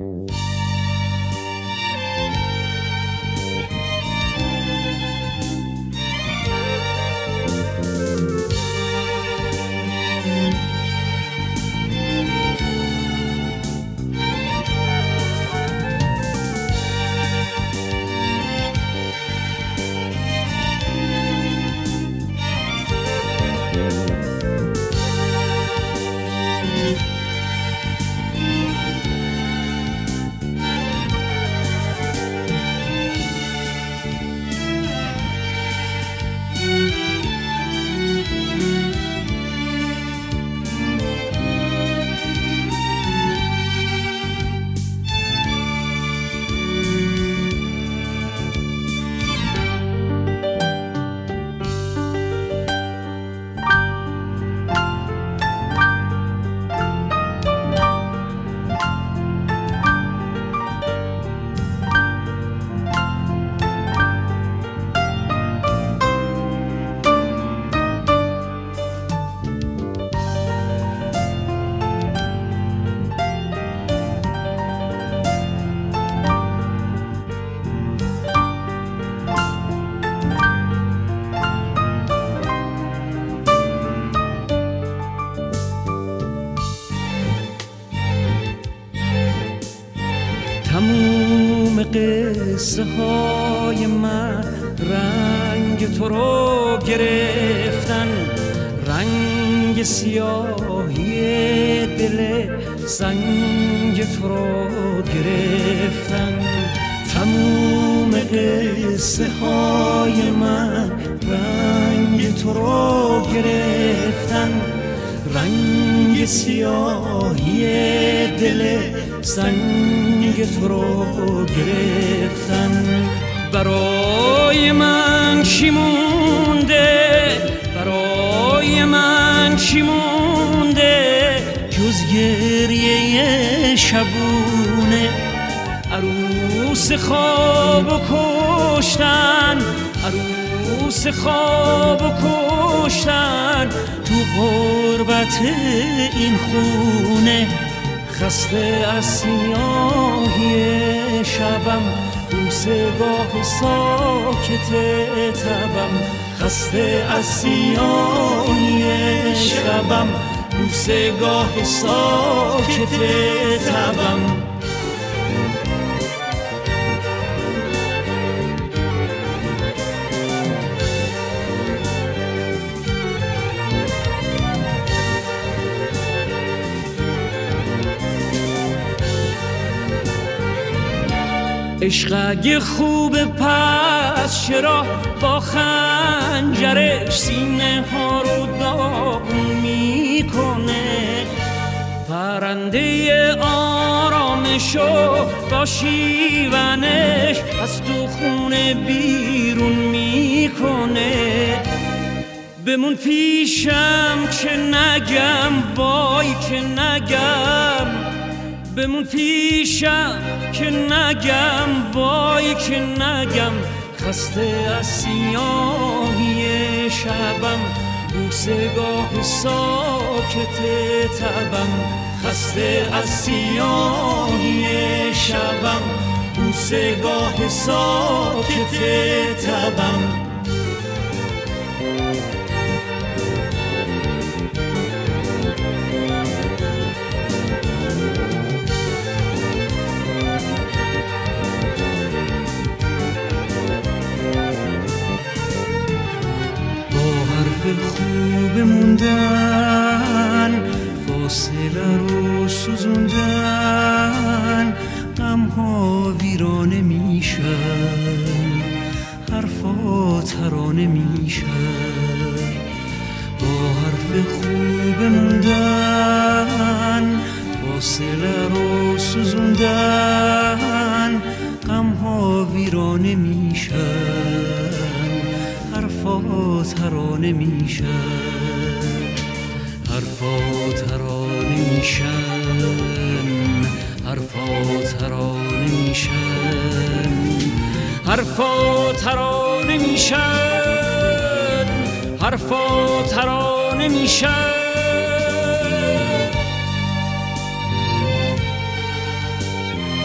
تموم قصه های من رنگ تو رو گرفتن، رنگ سیاهی دل سنگ تو رو گرفتن. تموم قصه های من رنگ تو رو گرفتن، رنگ سیاهی دل سنگ تو رو گرفتن. برای من چی مونده، برای من چی مونده جز گریه شبونه؟ عروس خواب و کشتن، عروس خواب و کشتن تو غربت این خونه. خسته از سیاهی شبم، بوسه گاه ساکت تبم. خسته از سیاهی شبم، بوسه گاه ساکت تبم. عشق اگه خوبه پس چرا با خنجرش سینه ها رو داغ میکنه؟ پرنده آرامشو با شیونش از تو خونه بیرون میکنه. بمون پیشم که نگم، وای که نگم، بمون پیشم که نگم، وای که نگم. خسته از سیاهی شبم، بوسه گاه ساکت تبم. خسته از سیاهی شبم، بوسه گاه ساکت تبم. خوب موندن، فاصله رو سوزوندن، غم ها ویرانه میشن، حرفا ترانه میشن. با حرف خوب موندن، فاصله رو سوزوندن، غم ها ویرانه میشن، حرفا ترانه میشن، حرفا ترانه میشن، حرفا ترانه میشن، حرفا ترانه میشن، حرفا ترانه میشن.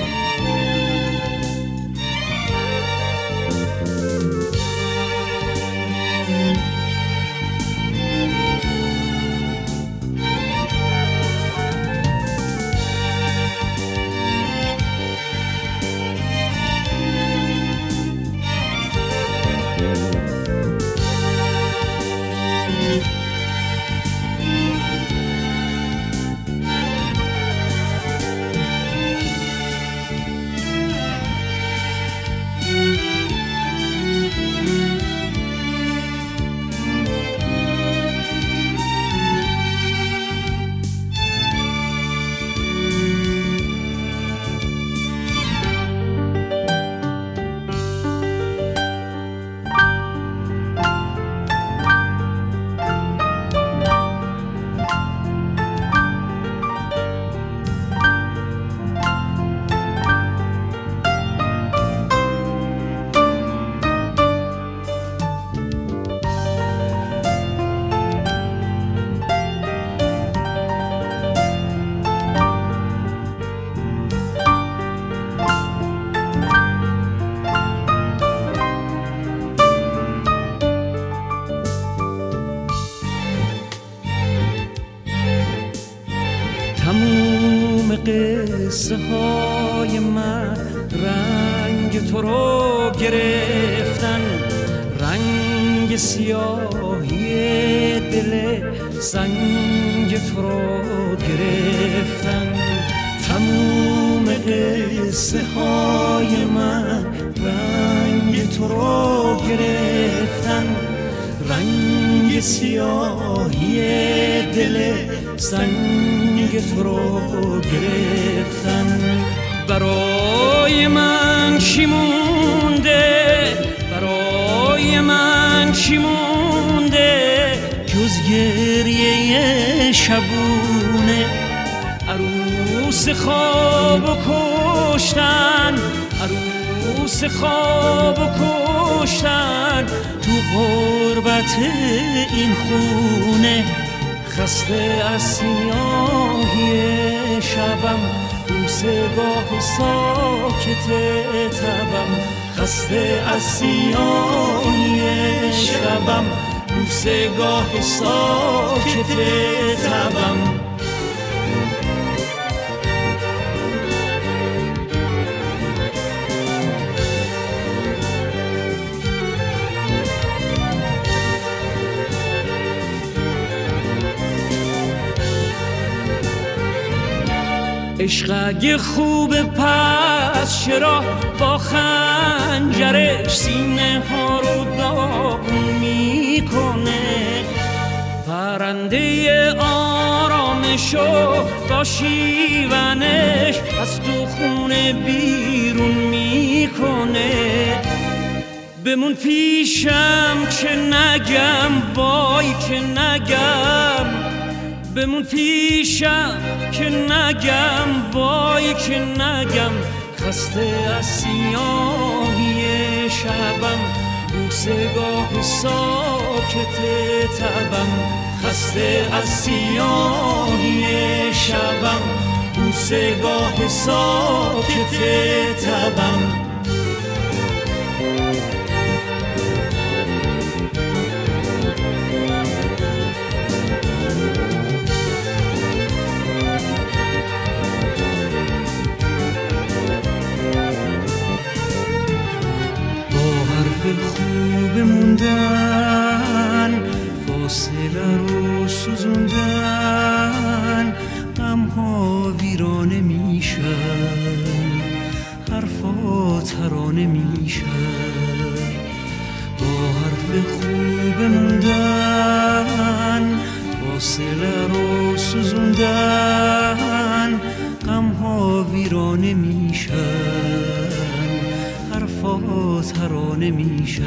های من رنگ تو رو گرفتن، رنگ سیاهی دل سنگ تو رو گرفتن. تموم قصه های من رنگ تو رو گرفتن، رنگ سیاهی دل سنگ تو رو گرفتن. برای من چی مونده، برای من چی مونده جز گریه شبونه؟ عروس خواب و کشتن، عروس خواب و کشتن تو غربت این خونه. خسته از سیاهی شبم بوسه گاه ساکت تبم، خسته از سیاهی شبم بوسه گاه ساکت تبم. عشق اگه خوبه پس چرا با خنجرش سینه ها رو داغون میکنه؟ پرنده آرامشو با شیونش از تو خونه بیرون میکنه. بمون پیشم که نگم، وای که نگم، بمون پیشم که نگم، وای که نگم. خسته از سیاهی شبم بوسه گاه ساکت تبم، خسته از سیاهی شبم بوسه گاه ساکت تبم. خوب موندن فاصله رو سوزوندن، غم ها ویرانه میشن، حرفا ترانه میشن. با حرف خوب موندن فاصله رو سوزوندن، غم ها ویرانه میشن، حرفا ترانه میشن،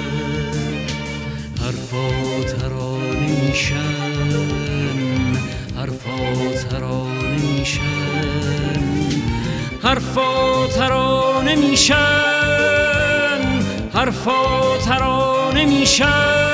حرفا ترانه میشن، حرفا ترانه میشن، حرفا ترانه میشن، حرفا ترانه میشن.